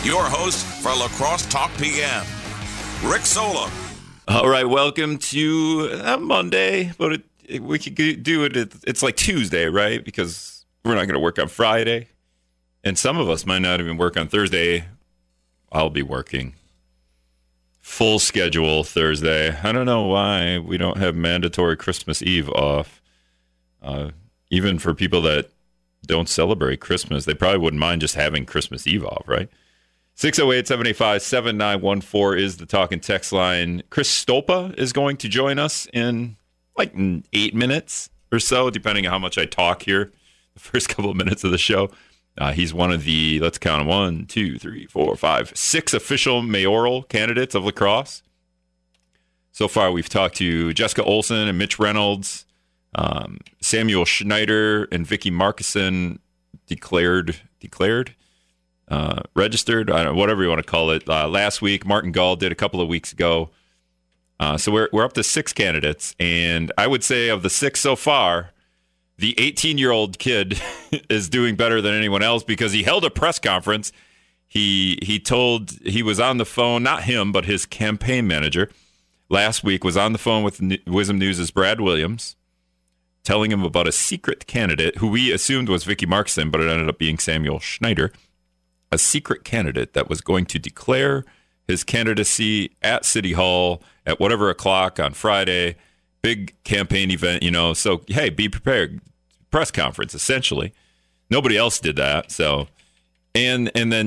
Your host for La Crosse Talk PM, Rick Solem. All right, welcome to Monday, but we could do it. It's like Tuesday, right? Because we're not going to work on Friday, and some of us might not even work on Thursday. I'll be working full schedule Thursday. I don't know why we don't have mandatory Christmas Eve off. Even for people that don't celebrate Christmas, they probably wouldn't mind just having Christmas Eve off, right? 608-785-7914 is the talk and text line. Chris Stolpa is going to join us in 8 minutes or so, depending on how much I talk here the first couple of minutes of the show. He's one of the, let's count them, 6 official mayoral candidates of La Crosse. So far, we've talked to Jessica Olson and Mitch Reynolds, Samuel Schneider and Vicky Markison declared, registered, I don't know, whatever you want to call it. Last week, Martin Gall did a couple of weeks ago. So we're up to 6 candidates, and I would say of the 6 so far, the 18-year-old kid is doing better than anyone else because he held a press conference. He was on the phone, not him, but his campaign manager last week was on the phone with Wisdom News' Brad Williams, telling him about a secret candidate who we assumed was Vicky Markson, but it ended up being Samuel Schneider, a secret candidate that was going to declare his candidacy at City Hall at whatever o'clock on Friday. Big campaign event, so, hey, be prepared. Press conference, essentially. Nobody else did that, so. And then,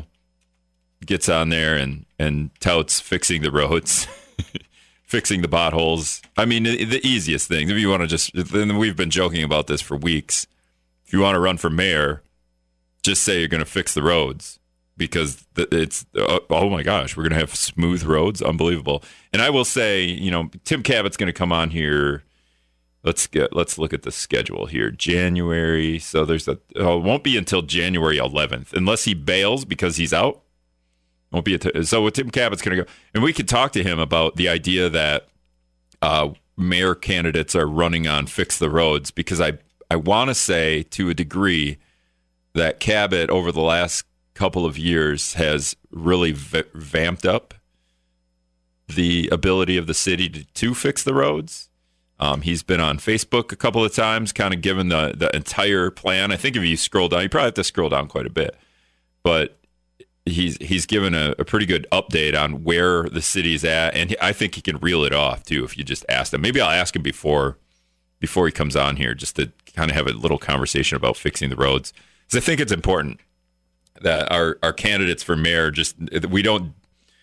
gets on there and touts fixing the roads, fixing the potholes. I mean, the easiest thing. If you want to and we've been joking about this for weeks. If you want to run for mayor, just say you're going to fix the roads because it's, oh my gosh, we're going to have smooth roads. Unbelievable. And I will say, Tim Cabot's going to come on here. Let's look at the schedule here. January. So it won't be until January 11th, unless he bails because he's out. Won't be so Tim Cabot's going to go. And we could talk to him about the idea that mayor candidates are running on fix the roads, because I want to say to a degree that Cabot over the last couple of years has really vamped up the ability of the city to fix the roads. He's been on Facebook a couple of times, kind of given the entire plan. I think if you scroll down, you probably have to scroll down quite a bit, but he's given a pretty good update on where the city's at, and I think he can reel it off too if you just ask him. Maybe I'll ask him before he comes on here just to kind of have a little conversation about fixing the roads. Because I think it's important that our candidates for mayor we don't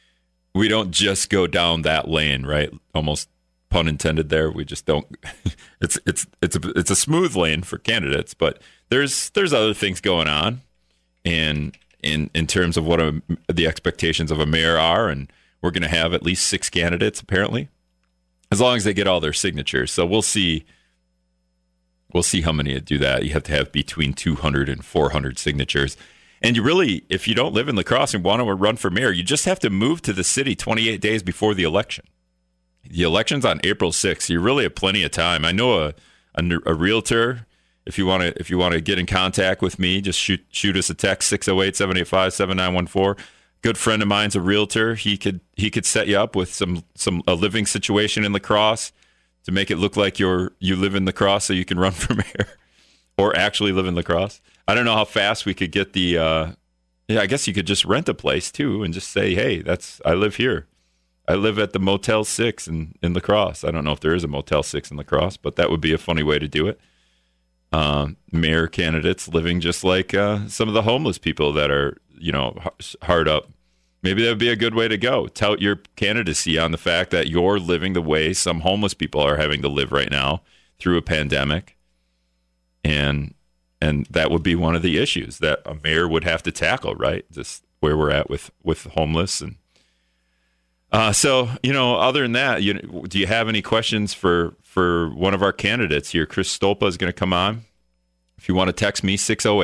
just go down that lane, right? Almost pun intended there. We just don't. It's a smooth lane for candidates, but there's other things going on, and in terms of what the expectations of a mayor are, and we're going to have at least 6 candidates apparently, as long as they get all their signatures. So we'll see. We'll see how many do that. You have to have between 200 and 400 signatures. And you really, if you don't live in La Crosse and want to run for mayor, you just have to move to the city 28 days before the election. The election's on April 6th. You really have plenty of time. I know a realtor. If you want to get in contact with me, just shoot us a text, 608-785-7914. Good friend of mine's a realtor. He could set you up with a living situation in La Crosse to make it look like you live in La Crosse so you can run for mayor or actually live in La Crosse. I don't know how fast we could get I guess you could just rent a place too and just say, hey, I live here. I live at the Motel 6 in La Crosse. I don't know if there is a Motel 6 in La Crosse, but that would be a funny way to do it. Mayor candidates living just like some of the homeless people that are, hard up. Maybe that would be a good way to go. Tout your candidacy on the fact that you're living the way some homeless people are having to live right now through a pandemic. And that would be one of the issues that a mayor would have to tackle, right? Just where we're at with homeless. And so, other than that, do you have any questions for one of our candidates here? Chris Stolpa is going to come on. If you want to text me,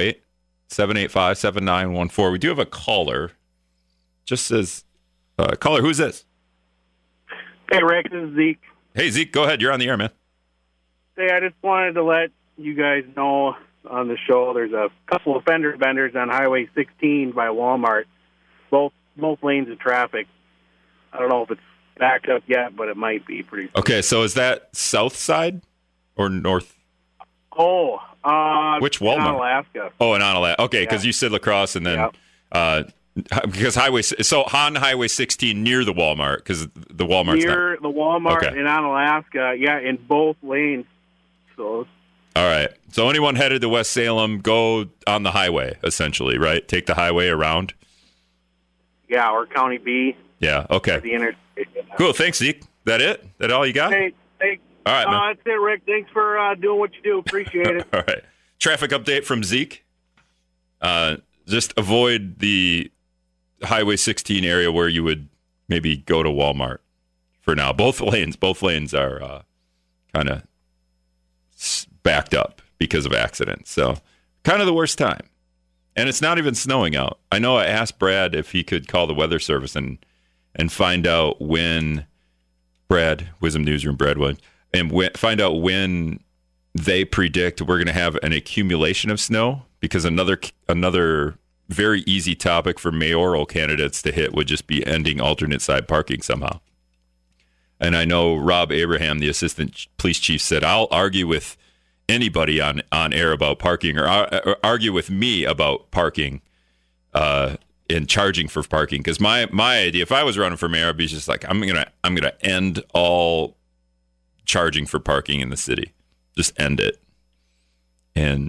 608-785-7914. We do have a caller. Just says, caller, who's this? Hey, Rick, this is Zeke. Hey, Zeke, go ahead. You're on the air, man. Hey, I just wanted to let you guys know on the show there's a couple of fender benders on Highway 16 by Walmart both lanes of traffic. I don't know if it's backed up yet, but it might be pretty soon. Okay, so is that south side or north? Oh, which Walmart? In Alaska. Oh, in Onalaska. Okay, because you said La Crosse, and then because on Highway 16 near the Walmart, because the Walmart's near the Walmart in Onalaska. Yeah, in both lanes. So. All right. So anyone headed to West Salem, go on the highway, essentially, right? Take the highway around. Yeah, or County B. Yeah. Okay. The interstate. Cool. Thanks, Zeke. That it? That all you got? Hey. All right, man. That's it, Rick. Thanks for doing what you do. Appreciate it. All right. Traffic update from Zeke. Just avoid the Highway 16 area where you would maybe go to Walmart for now. Both lanes are kind of backed up because of accidents. So kind of the worst time. And it's not even snowing out. I know I asked Brad if he could call the weather service and find out when Wisdom Newsroom, Brad Williams, and find out when they predict we're going to have an accumulation of snow, because another very easy topic for mayoral candidates to hit would just be ending alternate side parking somehow. And I know Rob Abraham, the assistant police chief, said, I'll argue with anybody on air about parking, or argue with me about parking and charging for parking. Because my idea, if I was running for mayor, I'd be just like, I'm gonna end all charging for parking in the city. Just end it, and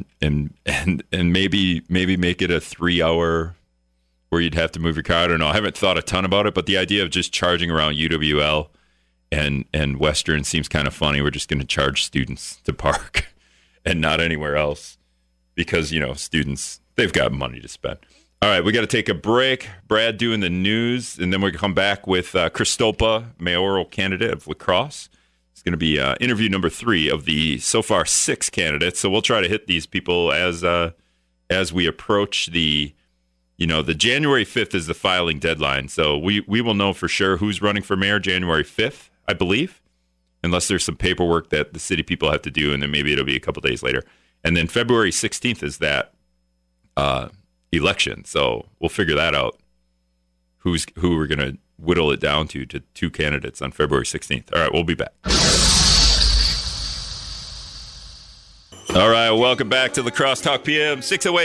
maybe make it a 3-hour where you'd have to move your car. I don't know. I haven't thought a ton about it, but the idea of just charging around UWL and Western seems kind of funny. We're just going to charge students to park and not anywhere else because, students, they've got money to spend. All right, we got to take a break. Brad doing the news, and then we're going to come back with Chris Stolpa, mayoral candidate of La Crosse. It's going to be interview number 3 of the so far 6 candidates. So we'll try to hit these people as we approach the January 5th is the filing deadline. So we will know for sure who's running for mayor January 5th, I believe, unless there's some paperwork that the city people have to do, and then maybe it'll be a couple days later. And then February 16th is that election. So we'll figure that out, who we're going to whittle it down to 2 candidates on February 16th. All right, we'll be back. All right, welcome back to La Crosse Talk PM.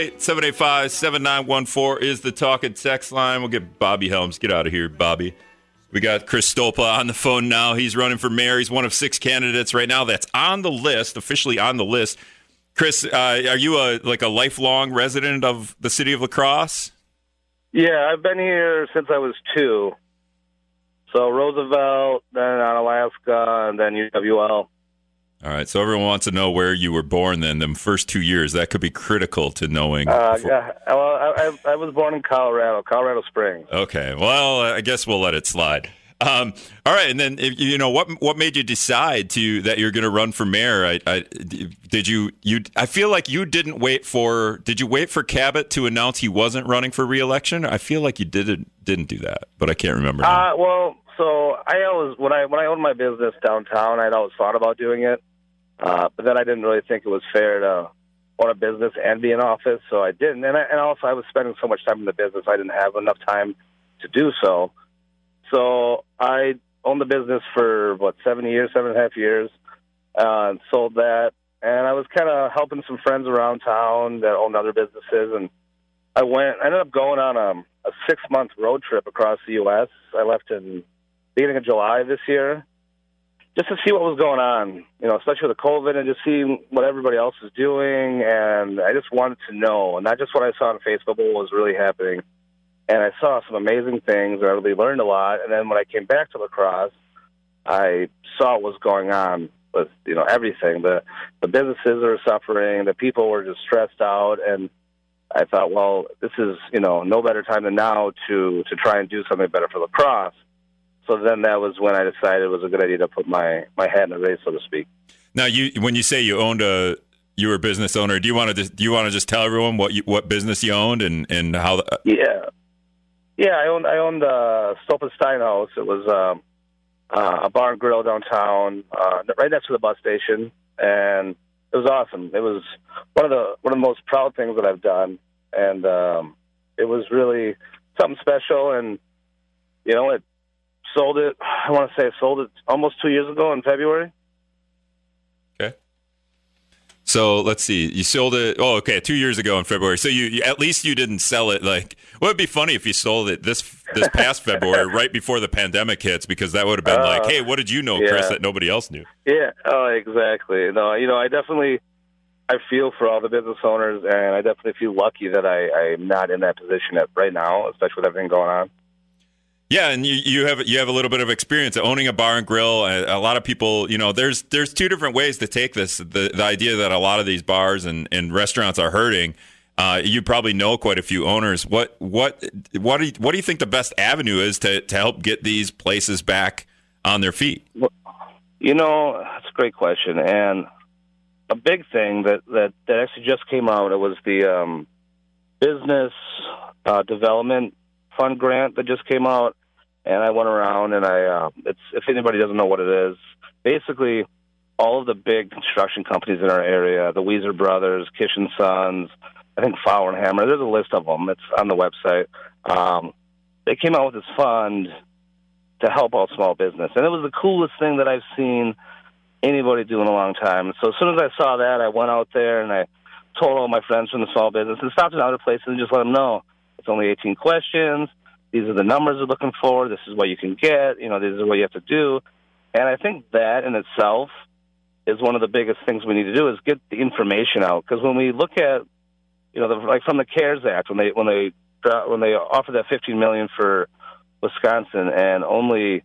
608-785-7914 is the talk and text line. We'll get Bobby Helms. Get out of here, Bobby. We got Chris Stolpa on the phone now. He's running for mayor. He's one of 6 candidates right now that's on the list, officially on the list. Chris, are you a lifelong resident of the city of La Crosse? Yeah, I've been here since I was 2. So Roosevelt, then Onalaska, and then UWL. All right, so everyone wants to know where you were born then, them first 2 years. That could be critical to knowing. I was born in Colorado Springs. Okay, well, I guess we'll let it slide. All right, and then what made you decide that you're going to run for mayor? I feel like you didn't wait for. Did you wait for Cabot to announce he wasn't running for re-election? I feel like you didn't do that, but I can't remember now. Well, so I always when I owned my business downtown, I'd always thought about doing it, but then I didn't really think it was fair to own a business and be in office, so I didn't. And also I was spending so much time in the business, I didn't have enough time to do so. So I owned the business for, 7.5 years, and sold that. And I was kind of helping some friends around town that owned other businesses. And I ended up going on a 6-month road trip across the U.S. I left in beginning of July this year just to see what was going on, especially with the COVID, and just see what everybody else is doing. And I just wanted to know, and not just what I saw on Facebook, but what was really happening. And I saw some amazing things, and I really learned a lot. And then when I came back to La Crosse, I saw what was going on with, everything. The businesses are suffering. The people were just stressed out. And I thought, well, this is, no better time than now to try and do something better for La Crosse. So then that was when I decided it was a good idea to put my hat in the race, so to speak. Now, when you say you were a business owner, do you want to just tell everyone what business you owned and how? Yeah, I owned Stolpa Steinhaus. It was a bar and grill downtown, right next to the bus station, and it was awesome. It was one of the most proud things that I've done, and it was really something special, and it sold it. I want to say I sold it almost 2 years ago in February. Okay. So let's see. You sold it. Oh, okay. 2 years ago in February. So you at least you didn't sell it like. Well, it'd be funny if you sold it this past February, right before the pandemic hits, because that would have been like, hey, what did you know, Chris, that nobody else knew? Yeah. Oh, exactly. No, I feel for all the business owners, and I definitely feel lucky that I'm not in that position right now, especially with everything going on. Yeah, and you have a little bit of experience owning a bar and grill. A lot of people, there's two different ways to take this. The idea that a lot of these bars and restaurants are hurting. You probably know quite a few owners. What do you think the best avenue is to help get these places back on their feet? Well, that's a great question, and a big thing that actually just came out. It was the business development fund grant that just came out, and I went around and if anybody doesn't know what it is, basically all of the big construction companies in our area, the Weezer Brothers, Kish & Sons, I think Fowler & Hammer, there's a list of them. It's on the website. They came out with this fund to help out small business, and it was the coolest thing that I've seen anybody do in a long time. So as soon as I saw that, I went out there and I told all my friends from the small business and stopped in other places and just let them know it's only 18 questions. These are the numbers we're looking for. This is what you can get. This is what you have to do. And I think that in itself is one of the biggest things we need to do is get the information out. Because when we look at, like from the CARES Act, when they offered that $15 million for Wisconsin and only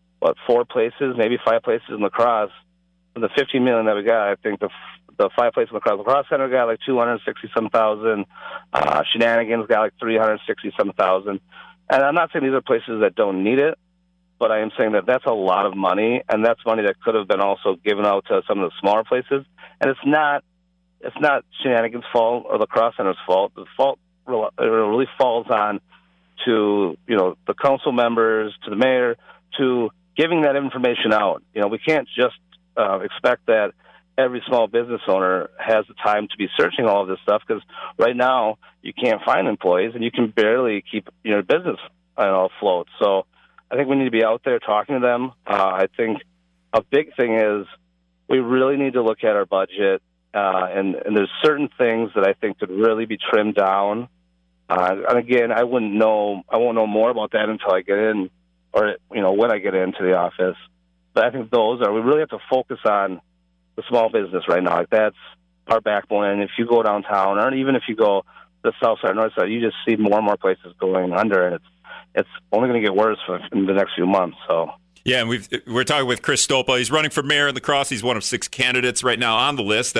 4 places, maybe 5 places in lacrosse. From the $15 million that we got, I think the 5 places in lacrosse center got like $260,000. Shenanigans got like $360,000. And I'm not saying these are places that don't need it, but I am saying that that's a lot of money, and that's money that could have been also given out to some of the smaller places. And it's not Shenanigans' fault or lacrosse center's fault. The fault really falls on to the council members, to the mayor, to giving that information out. We can't just expect that every small business owner has the time to be searching all of this stuff, because right now you can't find employees and you can barely keep your business afloat. So I think we need to be out there talking to them. I think a big thing is we really need to look at our budget, and there's certain things that I think could really be trimmed down. And again, I won't know more about that until I get in, or when I get into the office. But I think we really have to focus on the small business right now. Like, that's our backbone. And if you go downtown, or even if you go the south side, north side, you just see more and more places going under, and it's only going to get worse in the next few months. So. Yeah, and we're talking with Chris Stolpa. He's running for mayor in La Crosse. He's one of 6 candidates right now on the list.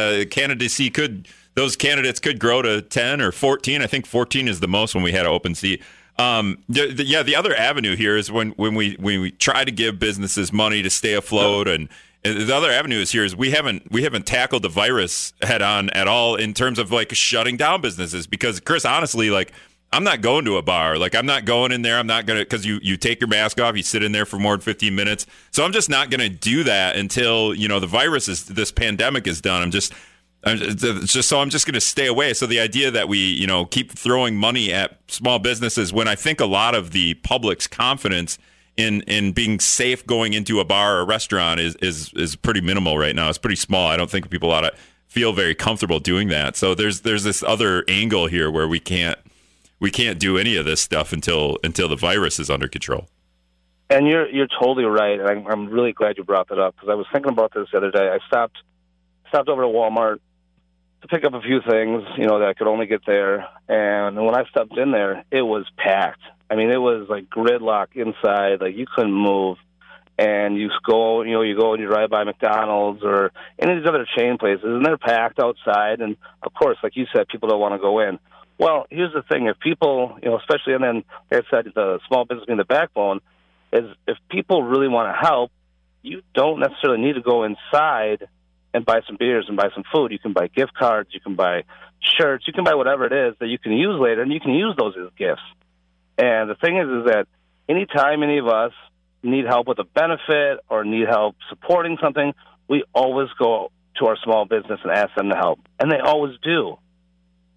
Those candidates could grow to 10 or 14. I think 14 is the most when we had an open seat. The other avenue here is when we try to give businesses money to stay afloat, and the other avenue is we haven't tackled the virus head on at all in terms of like shutting down businesses. Because Chris, honestly, like, I'm not going to a bar. Like, I'm not going in there. I'm not going to, because you take your mask off, you sit in there for more than 15 minutes. So I'm just not going to do that until the this pandemic is done. I'm just going to stay away. So the idea that we keep throwing money at small businesses, when I think a lot of the public's confidence in being safe going into a bar or a restaurant is pretty minimal right now. It's pretty small. I don't think people ought to feel very comfortable doing that. So there's this other angle here where we can't do any of this stuff until the virus is under control. And you're totally right. And I'm really glad you brought that up, because I was thinking about this the other day. I stopped over to Walmart to pick up a few things, that I could only get there. And when I stepped in there, it was packed. I mean, it was like gridlock inside. Like, you couldn't move. And you go and you drive by McDonald's or any of these other chain places, and they're packed outside. And of course, like you said, people don't want to go in. Well, here's the thing. If people, especially, and then, like I said, the small business being the backbone, is if people really want to help, you don't necessarily need to go inside and buy some beers and buy some food. You can buy gift cards, you can buy shirts, you can buy whatever it is that you can use later, and you can use those as gifts. And the thing is that anytime any of us need help with a benefit or need help supporting something, we always go to our small business and ask them to help. And they always do.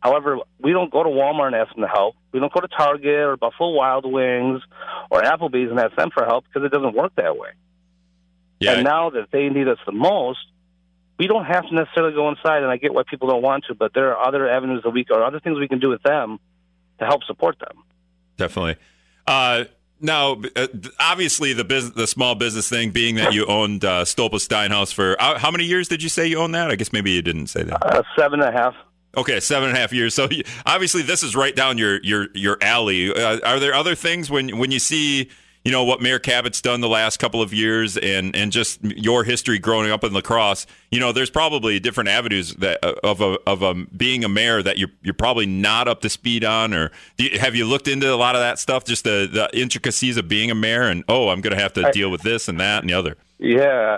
However, we don't go to Walmart and ask them to help. We don't go to Target or Buffalo Wild Wings or Applebee's and ask them for help because it doesn't work that way. Yeah. And now that they need us the most, we don't have to necessarily go inside, and I get why people don't want to, but there are other avenues or other things we can do with them to help support them. Definitely. Now, obviously, the small business thing being that you owned Stolpa Steinhaus for how many years did you say you owned that? I guess maybe you didn't say that. 7.5. Okay, 7.5 years. So obviously, this is right down your alley. Are there other things when you see, you know, what Mayor Cabot's done the last couple of years and just your history growing up in La Crosse? You know, there's probably different avenues that of being a mayor that you're probably not up to speed on, or have you looked into a lot of that stuff? Just the intricacies of being a mayor, and I'm going to have to deal with this and that and the other. Yeah,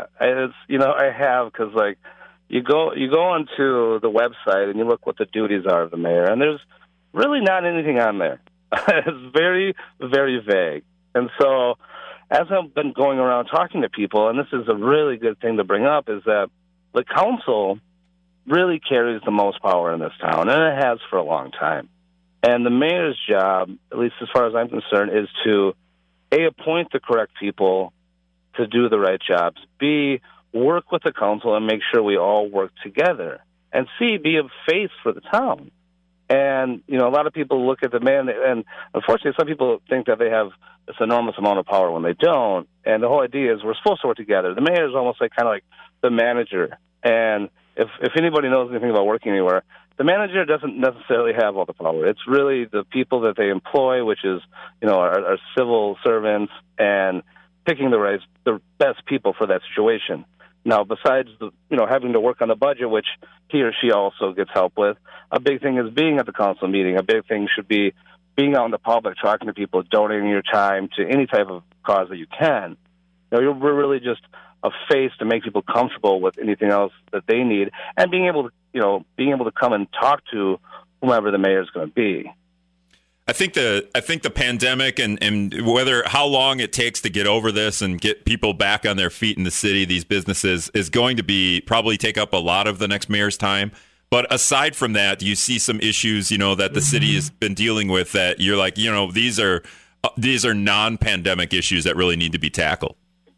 I have, because like you go onto the website and you look what the duties are of the mayor, and there's really not anything on there. It's very, very vague. And so as I've been going around talking to people, and this is a really good thing to bring up, is that the council really carries the most power in this town, and it has for a long time. And the mayor's job, at least as far as I'm concerned, is to, A, appoint the correct people to do the right jobs, B, work with the council and make sure we all work together, and C, be a face for the town. And, you know, a lot of people look at the man, and unfortunately some people think that they have this enormous amount of power when they don't. And the whole idea is we're supposed to work together. The mayor is almost like kind of like the manager. And if anybody knows anything about working anywhere, the manager doesn't necessarily have all the power. It's really the people that they employ, which is, you know, our civil servants, and picking the best people for that situation. Now, besides having to work on the budget, which he or she also gets help with, a big thing is being at the council meeting. A big thing should be being out in the public, talking to people, donating your time to any type of cause that you can. We're really just a face to make people comfortable with anything else that they need, and being able to come and talk to whomever the mayor is going to be. I think the pandemic and how long it takes to get over this and get people back on their feet in the city, these businesses, is going to probably take up a lot of the next mayor's time. But aside from that, do you see some issues, that the city has been dealing with that you're like, these are non-pandemic issues that really need to be tackled?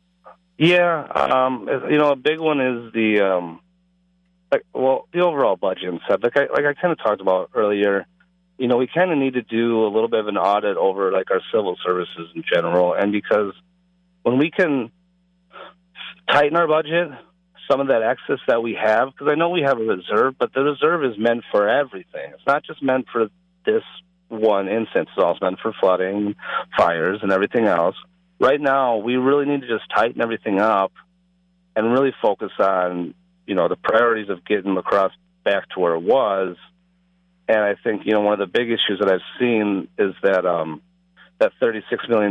Yeah, a big one is the overall budget and stuff. Like I kind of talked about earlier. We kind of need to do a little bit of an audit over like our civil services in general, and because when we can tighten our budget, some of that excess that we have, because I know we have a reserve, but the reserve is meant for everything. It's not just meant for this one instance. It's also meant for flooding, fires, and everything else. Right now, we really need to just tighten everything up and really focus on, the priorities of getting La Crosse back to where it was. And I think, one of the big issues that I've seen is that that $36 million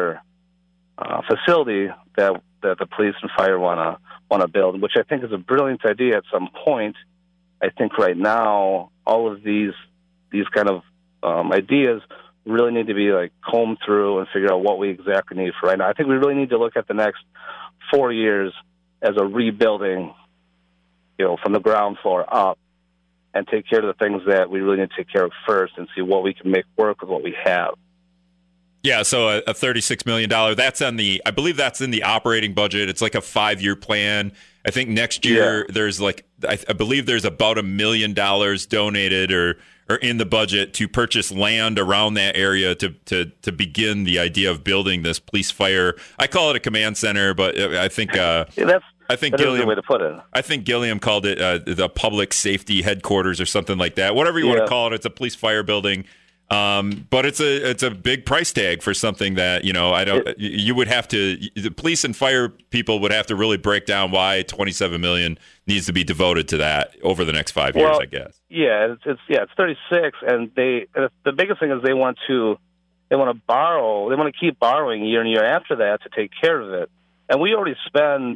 facility that the police and fire want to build, which I think is a brilliant idea at some point. I think right now all of these kind of ideas really need to be like combed through and figure out what we exactly need for right now. I think we really need to look at the next 4 years as a rebuilding, from the ground floor up, and take care of the things that we really need to take care of first and see what we can make work with what we have. Yeah, so a $36 million, I believe that's in the operating budget. It's like a 5-year plan. I think next year there's I believe there's about $1 million donated or in the budget to purchase land around that area to begin the idea of building this police fire. I call it a command center, but I think Gilliam, a way to put it. I think Gilliam called it the public safety headquarters or something like that. Whatever you want to call it, it's a police fire building. But it's a big price tag for something that, you would have to, the police and fire people would have to really break down why $27 million needs to be devoted to that over the next 5 years, I guess. Yeah, it's 36, and the biggest thing is they want to borrow, they want to keep borrowing year and year after that to take care of it. And we already spend,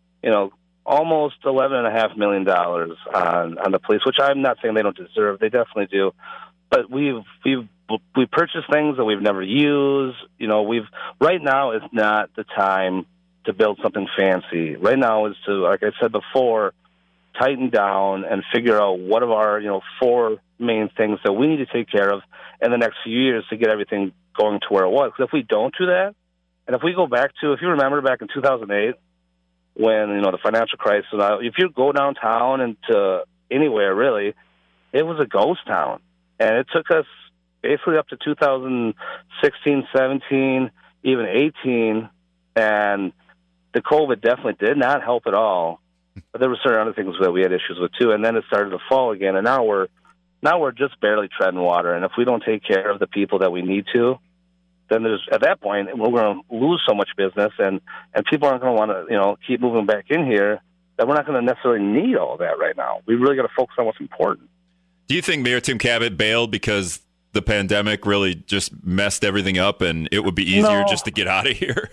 almost $11.5 million on the police, which I'm not saying they don't deserve. They definitely do. But we purchased things that we've never used. Right now is not the time to build something fancy. Right now is to, like I said before, tighten down and figure out what are our, 4 main things that we need to take care of in the next few years to get everything going to where it was. Because if we don't do that, and if we go back to, if you remember back in 2008, when, the financial crisis, if you go downtown and to anywhere really, it was a ghost town. And it took us basically up to 2016, 17, even 18, and the COVID definitely did not help at all. But there were certain other things that we had issues with too, and then it started to fall again. And now we're just barely treading water. And if we don't take care of the people that we need to, then at that point we're going to lose so much business, and people aren't going to want to keep moving back in here. That we're not going to necessarily need all that right now. We really got to focus on what's important. Do you think Mayor Tim Kabat bailed because the pandemic really just messed everything up, and it would be easier just to get out of here?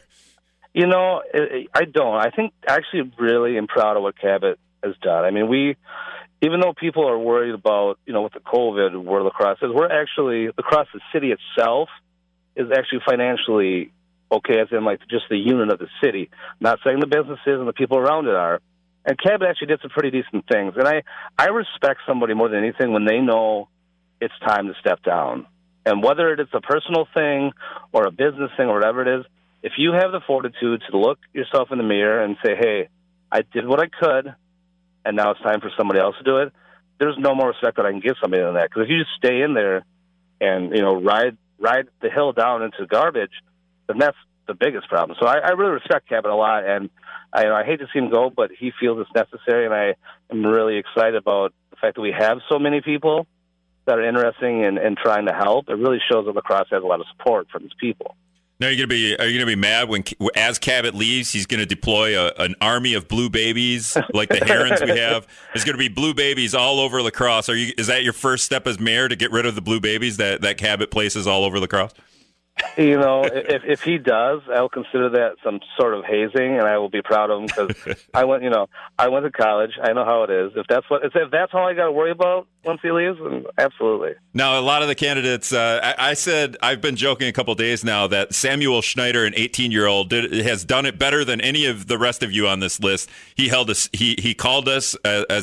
I don't. I think actually really am proud of what Kabat has done. I mean, even though people are worried about, with the COVID, where La Crosse is, La Crosse, the city itself, is actually financially okay, as in like just the unit of the city. Not saying the businesses and the people around it are. And Kabat actually did some pretty decent things. And I respect somebody more than anything when they know it's time to step down. And whether it's a personal thing or a business thing or whatever it is, if you have the fortitude to look yourself in the mirror and say, hey, I did what I could, and now it's time for somebody else to do it, there's no more respect that I can give somebody than that. Because if you just stay in there and, ride the hill down into garbage, then that's the biggest problem. So I really respect Kabat a lot, and I hate to see him go, but he feels it's necessary, and I am really excited about the fact that we have so many people that are interested in trying to help. It really shows that La Crosse has a lot of support from its people. Now, are you gonna be mad when, as Kabat leaves, he's going to deploy an army of blue babies like the Herons we have? There's going to be blue babies all over La Crosse. Is that your first step as mayor, to get rid of the blue babies that Kabat places all over La Crosse? If he does, I'll consider that some sort of hazing, and I will be proud of him, because I went to college. I know how it is. If that's all I got to worry about once he leaves, then absolutely. Now, a lot of the candidates, I said, I've been joking a couple of days now that Samuel Schneider, an 18-year-old, has done it better than any of the rest of you on this list. He called us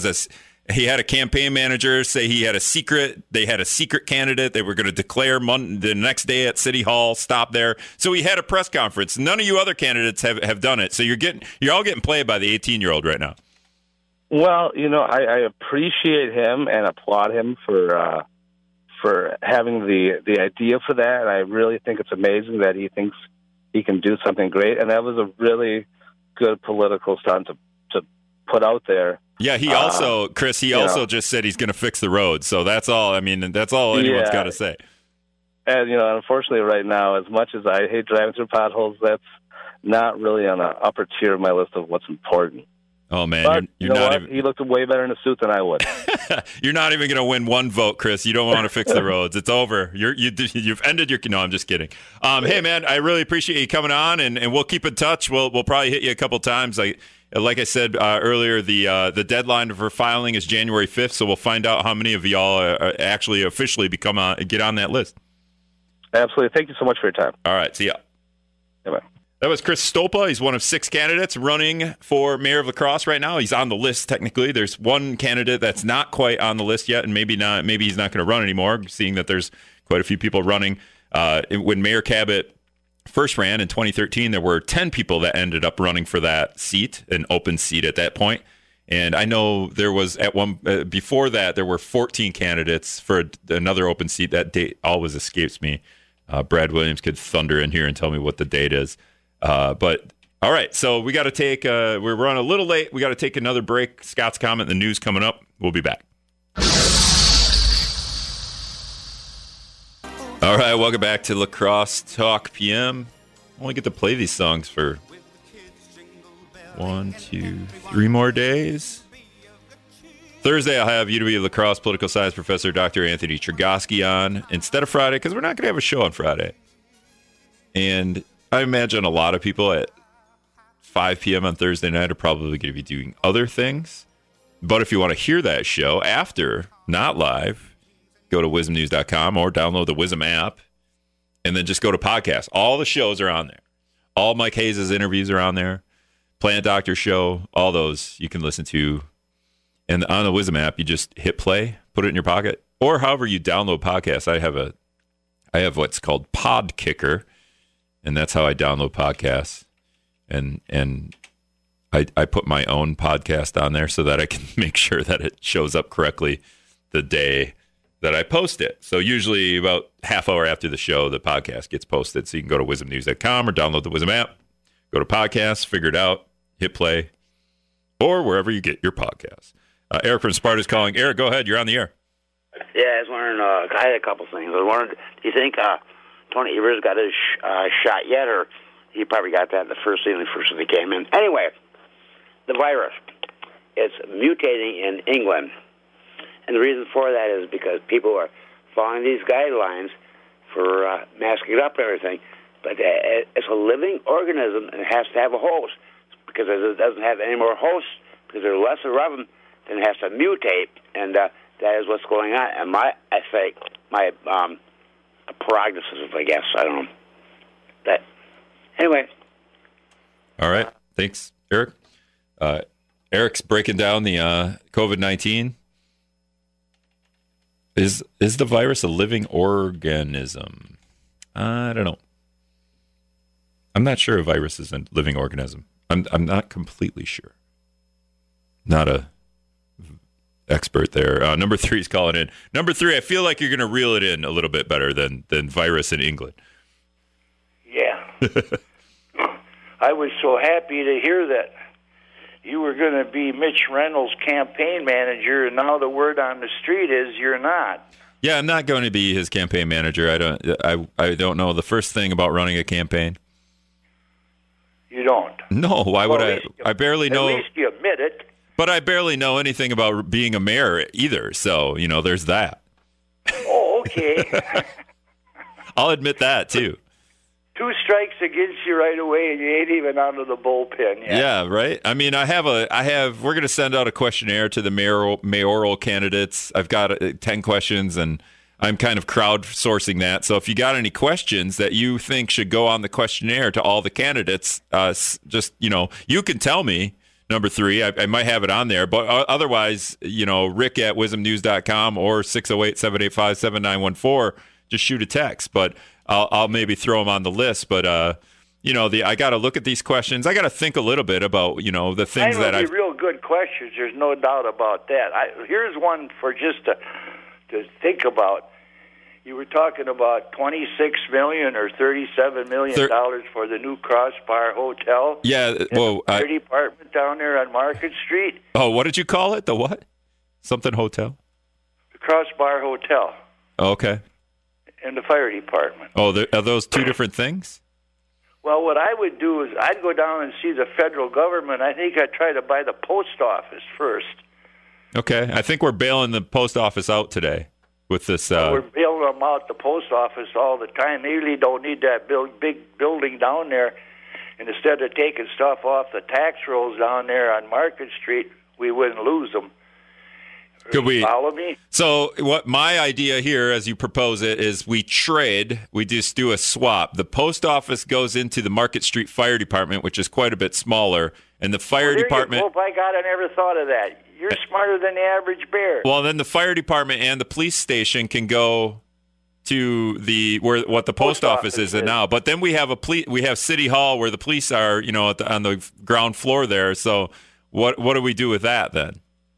he had a campaign manager say they had a secret candidate. They were going to declare the next day at City Hall, stop there. So he had a press conference. None of you other candidates have done it. So you're all getting played by the 18-year-old right now. Well, I appreciate him and applaud him for having the idea for that. And I really think it's amazing that he thinks he can do something great. And that was a really good political stunt to put out there. Yeah, he also, Chris, just said he's going to fix the road. So that's all. I mean, that's all anyone's got to say. And, unfortunately right now, as much as I hate driving through potholes, that's not really on the upper tier of my list of what's important. Oh, man. But you're not even... He looked way better in a suit than I would. You're not even going to win one vote, Chris. You don't want to fix the roads. It's over. You've ended your... No, I'm just kidding. Hey, man, I really appreciate you coming on, and we'll keep in touch. We'll probably hit you a couple times. Like I said earlier, the deadline for filing is January 5th, so we'll find out how many of y'all actually officially get on that list. Absolutely. Thank you so much for your time. All right. See ya. Bye-bye. That was Chris Stolpa. He's one of 6 candidates running for mayor of La Crosse right now. He's on the list technically. There's one candidate that's not quite on the list yet, and maybe he's not going to run anymore, seeing that there's quite a few people running. When Mayor Kabat first ran in 2013, there were 10 people that ended up running for that seat, an open seat at that point. And I know there was before that, there were 14 candidates for another open seat. That date always escapes me. Brad Williams could thunder in here and tell me what the date is. But all right, so we got to take, we're running a little late. We got to take another break. Scott's comment, the news coming up. We'll be back. All right, welcome back to La Crosse Talk PM. I only get to play these songs for 1, 2, 3 more days. Thursday, I'll have UW La Crosse political science professor Dr. Anthony Chergosky on instead of Friday, because we're not going to have a show on Friday. And I imagine a lot of people at 5 p.m. on Thursday night are probably going to be doing other things. But if you want to hear that show after, not live, go to wisdomnews.com or download the Wisdom app and then just go to podcast. All the shows are on there. All Mike Hayes' interviews are on there. Plant Doctor Show, all those you can listen to And on the Wisdom app, you just hit play, put it in your pocket, or however you download podcasts. I have what's called Podkicker, and that's how I download podcasts. And I put my own podcast on there so that I can make sure that it shows up correctly the day that I post it. So usually about half hour after the show, the podcast gets posted. So you can go to wisdomnews.com or download the Wisdom app, go to podcasts, figure it out, hit play, or wherever you get your podcasts. Eric from Sparta is calling. Eric, go ahead. You're on the air. Yeah, I was wondering, I had a couple things. I was wondering, do you think Tony Evers got his shot yet, or he probably got that in the first when he came in? Anyway, the virus, it's mutating in England. And the reason for that is because people are following these guidelines for masking it up and everything. But it's a living organism, and it has to have a host. Because if it doesn't have any more hosts, because there are less of them, then it has to mutate. And that is what's going on. And my prognosis, I guess, I don't know. That anyway. All right. Thanks, Eric. Eric's breaking down the COVID-19. Is the virus a living organism? I don't know. I'm not sure a virus is a living organism. I'm not completely sure. Not a expert there. Number 3 is calling in. Number 3, I feel like you're going to reel it in a little bit better than virus in England. Yeah. I was so happy to hear that you were going to be Mitch Reynolds' campaign manager, and now the word on the street is you're not. Yeah, I'm not going to be his campaign manager. I don't know the first thing about running a campaign. You don't? No, why would I? I barely know. At least you admit it. But I barely know anything about being a mayor either. So, there's that. Oh, okay. I'll admit that, too. 2 strikes against you right away, and you ain't even out of the bullpen yet. Yeah, right? I mean, we're going to send out a questionnaire to the mayoral candidates. I've got 10 questions, and I'm kind of crowdsourcing that. So if you got any questions that you think should go on the questionnaire to all the candidates, just, you can tell me. Number 3, I might have it on there, but otherwise, Rick at wisdomnews.com or 608-785-7914, just shoot a text. But I'll maybe throw them on the list. But, I got to look at these questions. I got to think a little bit about, the things that I've... real good questions. There's no doubt about that. Here's one for just to think about. You were talking about $26 million or $37 million for the new Crossbar Hotel. Yeah, well, the fire department down there on Market Street. Oh, what did you call it? The what? Something hotel? The Crossbar Hotel. Oh, okay. And the fire department. Oh, are those 2 different things? Well, what I would do is I'd go down and see the federal government. I think I'd try to buy the post office first. Okay. I think we're bailing the post office out today with this. We're bailing them out, the post office, all the time. They really don't need that big building down there. And instead of taking stuff off the tax rolls down there on Market Street, we wouldn't lose them. Could we follow me? So what my idea here, as you propose it, is we trade. We just do a swap. The post office goes into the Market Street Fire Department, which is quite a bit smaller, and the fire department. Oh, by God, I never thought of that. You're smarter than the average bear. Well, then the fire department and the police station can go to what the post office is now. But then we have we have City Hall where the police are, on the ground floor there. So what do we do with that then?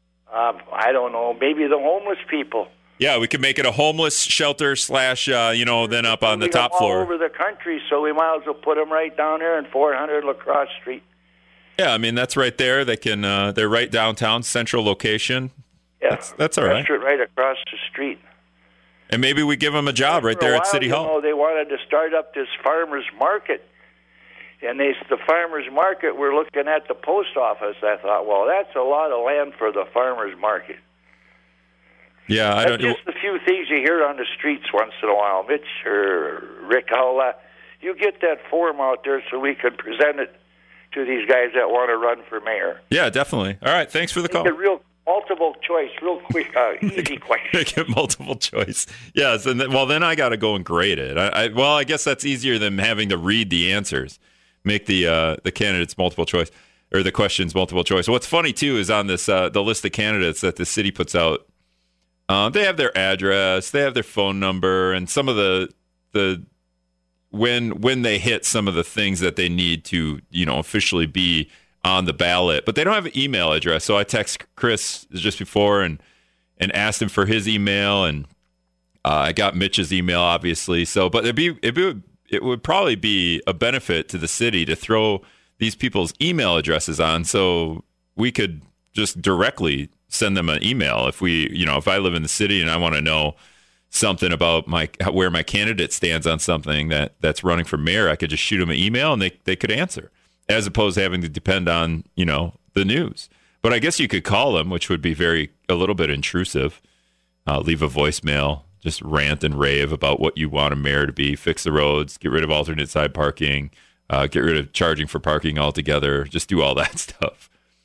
I don't know. Maybe the homeless people. Yeah, we could make it a homeless shelter / then up on the top floor. All over the country, so we might as well put them right down there in 400 La Crosse Street. Yeah, I mean, that's right there. They can. They're right downtown, central location. Yeah, that's all right. Right across the street. And maybe we give them a job right there at City Hall. They wanted to start up this farmers market. And the farmers market, we're looking at the post office. I thought, well, that's a lot of land for the farmers market. Yeah, That's just a few things you hear on the streets once in a while. Mitch or Rick, you get that form out there so we can present it to these guys that want to run for mayor. Yeah, definitely. All right, thanks for the call. A real multiple choice, real quick, easy question. Make it multiple choice. Yes, and then I got to go and grade it. I guess that's easier than having to read the answers. Make the candidates multiple choice. or the questions multiple choice. What's funny too is on this the list of candidates that the city puts out. They have their address, they have their phone number, and some of the when they hit some of the things that they need to officially be on the ballot, but they don't have an email address. So I text Chris just before and asked him for his email, and I got Mitch's email, obviously. So, but it would probably be a benefit to the city to throw these people's email addresses on, so we could just directly send them an email if if I live in the city and I want to know something about where my candidate stands on something that's running for mayor. I could just shoot them an email and they could answer, as opposed to having to depend on the news. But I guess you could call them, which would be a little bit intrusive. Leave a voicemail, just rant and rave about what you want a mayor to be, fix the roads, get rid of alternate side parking, get rid of charging for parking altogether, just do all that stuff.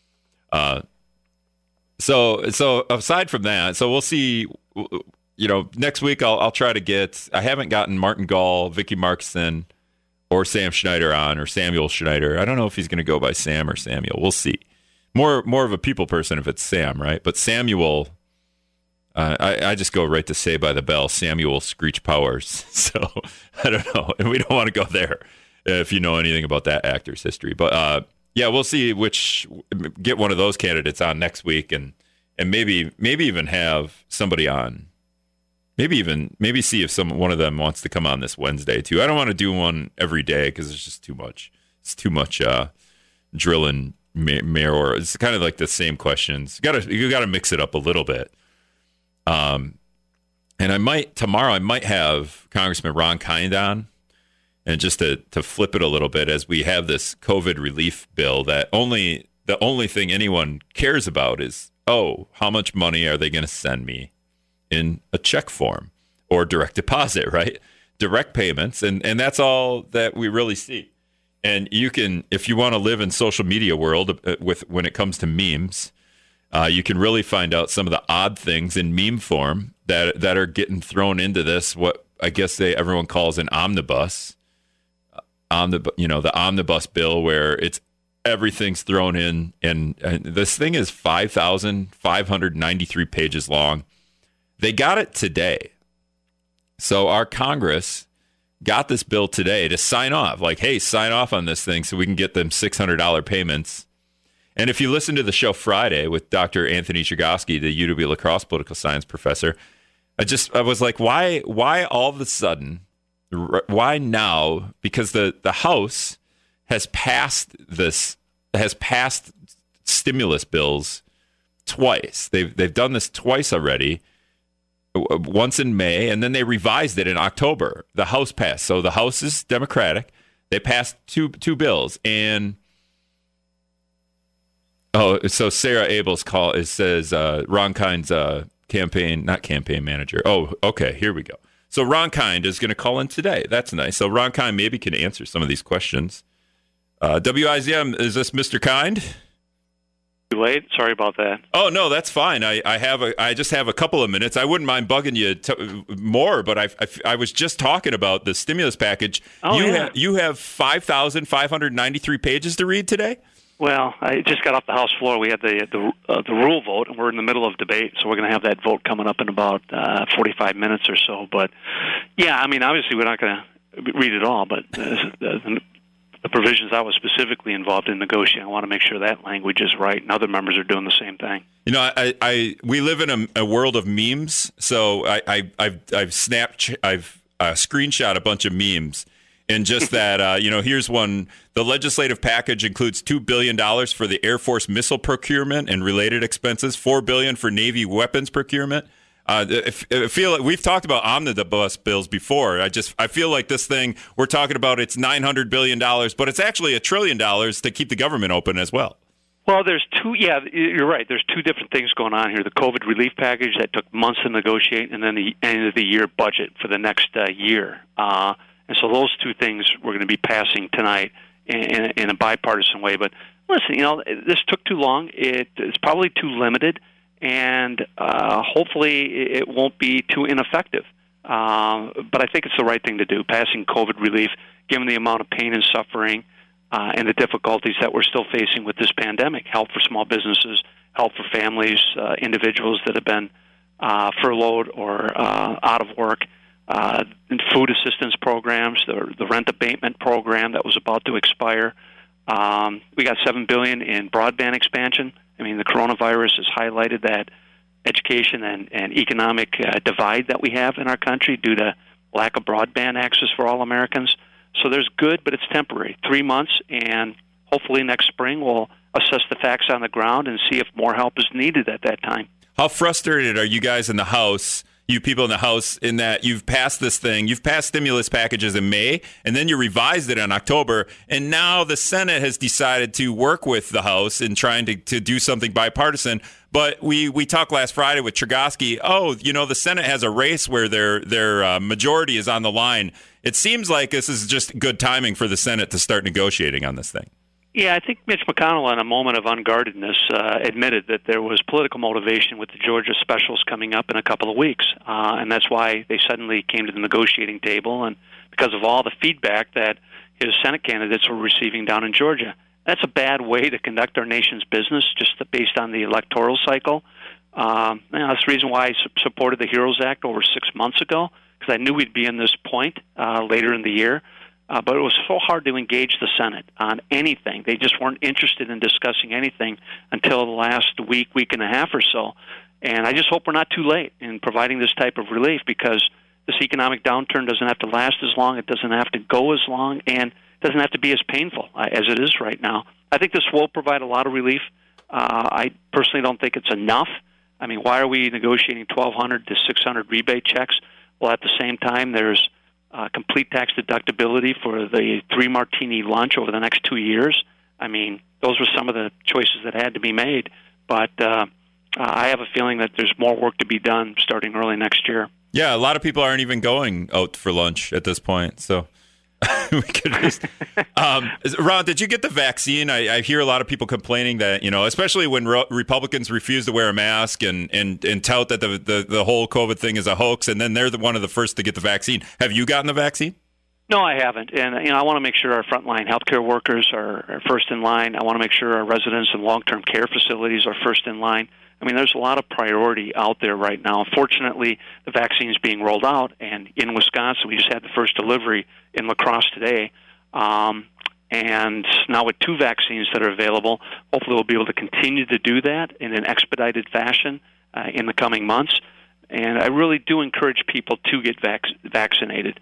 So aside from that, so we'll see, next week I'll try to get, I haven't gotten Martin Gall, Vicky Markson, or Sam Schneider on, or Samuel Schneider. I don't know if he's going to go by Sam or Samuel. We'll see. More of a people person if it's Sam, right? But Samuel, I just go right to Say by the Bell, Samuel Screech Powers. So I don't know. And we don't want to go there if you know anything about that actor's history. But yeah, we'll see get one of those candidates on next week, and maybe even have somebody on. Maybe see if one of them wants to come on this Wednesday too. I don't want to do one every day because it's just too much. It's too much drilling mayor. It's kind of like the same questions. You got to mix it up a little bit. And tomorrow I might have Congressman Ron Kind on. And just to flip it a little bit, as we have this COVID relief bill, that the only thing anyone cares about is, how much money are they going to send me in a check form or direct deposit, right? Direct payments. And that's all that we really see. And you can, if you want to live in social media world when it comes to memes, you can really find out some of the odd things in meme form that are getting thrown into this, what I guess everyone calls an omnibus. The omnibus bill, where everything's thrown in, and this thing is 5,593 pages long. They got it today. So our Congress got this bill today to sign off. Like, hey, sign off on this thing so we can get them $600 payments. And if you listen to the show Friday with Dr. Anthony Chagosky, the UW La Crosse political science professor, I was like, why all of a sudden? Why now? Because the House has passed stimulus bills twice. They've done this twice already. Once in May, and then they revised it in October. The House passed. So the House is Democratic. They passed two bills, and so Sarah Abel's says Ron Kind's not campaign manager. Oh, okay, here we go. So Ron Kind is going to call in today. That's nice. So Ron Kind maybe can answer some of these questions. WIZM, is this Mr. Kind? Too late. Sorry about that. Oh no, that's fine. I just have a couple of minutes. I wouldn't mind bugging you more, but I was just talking about the stimulus package. You have 5,593 pages to read today. Well, I just got off the House floor. We had the rule vote, and we're in the middle of debate, so we're going to have that vote coming up in about 45 minutes or so. But yeah, I mean, obviously we're not going to read it all, but the provisions I was specifically involved in negotiating, I want to make sure that language is right, and other members are doing the same thing. You know, we live in a world of memes, so I've screenshot a bunch of memes, and just that, here's one. The legislative package includes $2 billion for the Air Force missile procurement and related expenses, $4 billion for Navy weapons procurement. I feel like we've talked about omnibus bills before. I feel like this thing we're talking about, it's $900 billion, but it's actually $1 trillion to keep the government open as well. Well, there's two. Yeah, you're right. There's two different things going on here. The COVID relief package that took months to negotiate, and then the end of the year budget for the next year. And so those two things we're going to be passing tonight in a bipartisan way. But listen, this took too long. It's probably too limited. And hopefully it won't be too ineffective. But I think it's the right thing to do, passing COVID relief, given the amount of pain and suffering and the difficulties that we're still facing with this pandemic. Help for small businesses, help for families, individuals that have been furloughed or out of work, food assistance programs, the rent abatement program that was about to expire. We got $7 billion in broadband expansion. I mean, the coronavirus has highlighted that education and economic divide that we have in our country due to lack of broadband access for all Americans. So there's good, but it's temporary. 3 months, and hopefully next spring we'll assess the facts on the ground and see if more help is needed at that time. How frustrated are you guys in the House, you people in the House, in that you've passed this thing, you've passed stimulus packages in May, and then you revised it in October, and now the Senate has decided to work with the House in trying to do something bipartisan. But we talked last Friday with Chergosky, the Senate has a race where their majority is on the line. It seems like this is just good timing for the Senate to start negotiating on this thing. Yeah, I think Mitch McConnell, in a moment of unguardedness, admitted that there was political motivation with the Georgia specials coming up in a couple of weeks, and that's why they suddenly came to the negotiating table, and because of all the feedback that his Senate candidates were receiving down in Georgia. That's a bad way to conduct our nation's business, just based on the electoral cycle. That's the reason why I supported the HEROES Act over 6 months ago, because I knew we'd be in this point later in the year. But it was so hard to engage the Senate on anything. They just weren't interested in discussing anything until the last week and a half or so. And I just hope we're not too late in providing this type of relief, because this economic downturn doesn't have to last as long, it doesn't have to go as long, and it doesn't have to be as painful as it is right now. I think this will provide a lot of relief. I personally don't think it's enough. I mean, why are we negotiating 1,200 to 600 rebate checks? Well, at the same time, there's complete tax deductibility for the 3-martini lunch over the next 2 years. I mean, those were some of the choices that had to be made. But I have a feeling that there's more work to be done starting early next year. Yeah, a lot of people aren't even going out for lunch at this point. So we could just. Ron, did you get the vaccine? I hear a lot of people complaining that, especially when Republicans refuse to wear a mask and tout that the whole COVID thing is a hoax, and then they're one of the first to get the vaccine. Have you gotten the vaccine? No, I haven't. And I want to make sure our frontline healthcare workers are first in line. I want to make sure our residents in long-term care facilities are first in line. I mean, there's a lot of priority out there right now. Fortunately, the vaccine is being rolled out, and in Wisconsin, we just had the first delivery in La Crosse today. And now with 2 vaccines that are available, hopefully we'll be able to continue to do that in an expedited fashion in the coming months. And I really do encourage people to get vaccinated.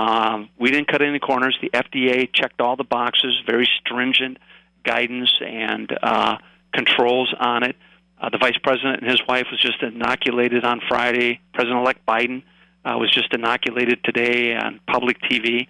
We didn't cut any corners. The FDA checked all the boxes, very stringent guidance and controls on it. The vice president and his wife was just inoculated on Friday. President-elect Biden was just inoculated today on public TV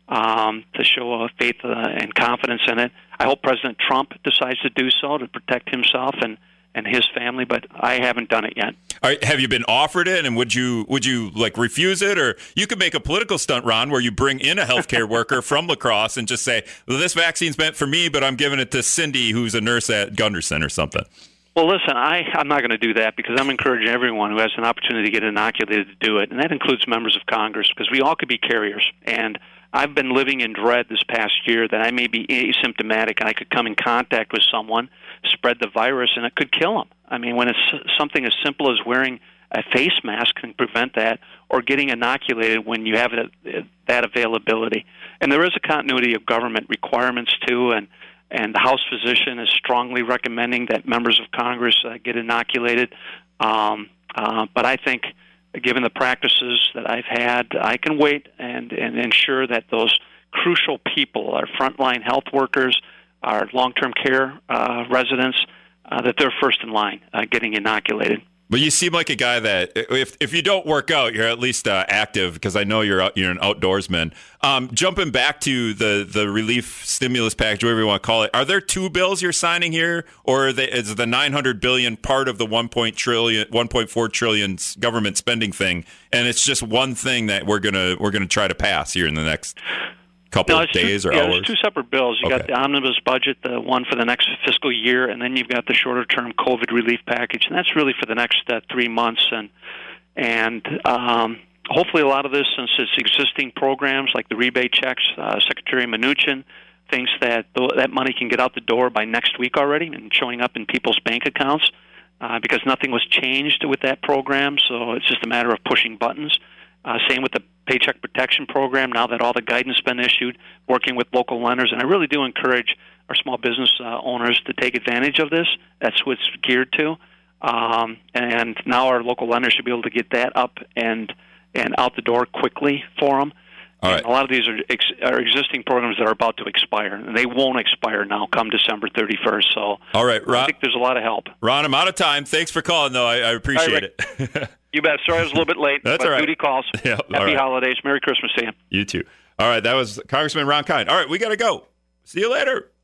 to show faith and confidence in it. I hope President Trump decides to do so to protect himself and his family, but I haven't done it yet. Have you been offered it, and would you refuse it? Or you could make a political stunt, Ron, where you bring in a healthcare worker from La Crosse and just say, well, this vaccine's meant for me, but I'm giving it to Cindy, who's a nurse at Gunderson or something. Well, listen, I'm not going to do that, because I'm encouraging everyone who has an opportunity to get inoculated to do it, and that includes members of Congress, because we all could be carriers. And I've been living in dread this past year that I may be asymptomatic and I could come in contact with someone, spread the virus, and it could kill them. I mean, when it's something as simple as wearing a face mask can prevent that, or getting inoculated when you have that availability. And there is a continuity of government requirements, too, and the House physician is strongly recommending that members of Congress get inoculated. But I think, given the practices that I've had, I can wait and ensure that those crucial people, our frontline health workers, our long-term care residents, that they're first in line getting inoculated. But you seem like a guy that if you don't work out, you're at least active, because I know you're an outdoorsman. Jumping back to the relief stimulus package, whatever you want to call it, are there 2 bills you're signing here, or is the $900 billion part of the $1.4 trillion government spending thing, and it's just one thing that we're gonna try to pass here in the next couple of days or hours? There's 2 separate bills. You got the omnibus budget, the one for the next fiscal year, and then you've got the shorter-term COVID relief package, and that's really for the next 3 months. And hopefully a lot of this, since it's existing programs like the rebate checks, Secretary Mnuchin thinks that that money can get out the door by next week already and showing up in people's bank accounts because nothing was changed with that program, so it's just a matter of pushing buttons. Same with the Paycheck Protection Program, now that all the guidance has been issued, working with local lenders. And I really do encourage our small business owners to take advantage of this. That's what it's geared to. And now our local lenders should be able to get that up and out the door quickly for them. All right. And a lot of these are existing programs that are about to expire, and they won't expire now come December 31st. So all right, Ron, I think there's a lot of help. Ron, I'm out of time. Thanks for calling, though. I appreciate it. You bet. Sorry I was a little bit late. That's but all right. Duty calls. Yeah, Happy holidays. Merry Christmas to you. You too. All right, that was Congressman Ron Kind. All right, we got to go. See you later.